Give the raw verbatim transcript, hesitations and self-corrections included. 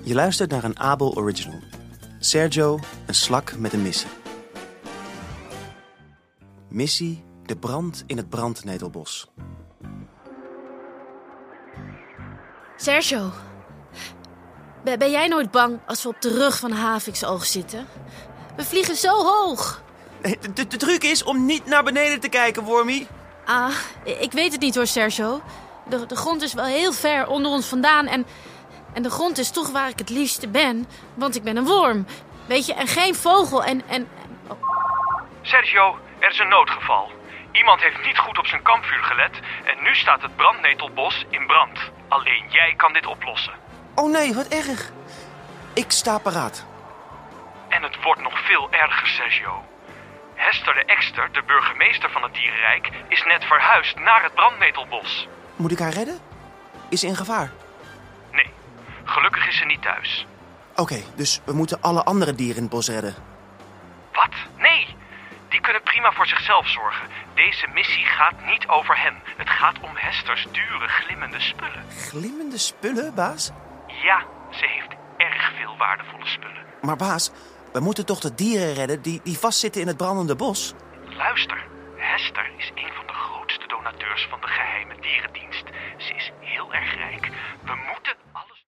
Je luistert naar een Abel Original. Sergio, een slak met een missie. Missie: de brand in het brandnetelbos. Sergio, ben, ben jij nooit bang als we op de rug van Haviksoog zitten? We vliegen zo hoog. De, de, de truc is om niet naar beneden te kijken, Wormy. Ah, ik weet het niet hoor, Sergio. De, de grond is wel heel ver onder ons vandaan en... En de grond is toch waar ik het liefste ben, want ik ben een worm. Weet je, en geen vogel en... en... Oh. Sergio, er is een noodgeval. Iemand heeft niet goed op zijn kampvuur gelet en nu staat het brandnetelbos in brand. Alleen jij kan dit oplossen. Oh nee, wat erg. Ik sta paraat. En het wordt nog veel erger, Sergio. Hester de Ekster, de burgemeester van het dierenrijk, is net verhuisd naar het brandnetelbos. Moet ik haar redden? Is ze in gevaar? Nee, gelukkig is ze niet thuis. Oké, okay, dus we moeten alle andere dieren in het bos redden. Wat? Nee, die kunnen prima voor zichzelf zorgen. Deze missie gaat niet over hen. Het gaat om Hesters dure, glimmende spullen. Glimmende spullen, baas? Ja, ze heeft erg veel waardevolle spullen. Maar baas, we moeten toch de dieren redden die, die vastzitten in het brandende bos? Luister, Hester is een van de grootste donateurs van de geheime dierendienst. Ze is heel erg rijk. We moeten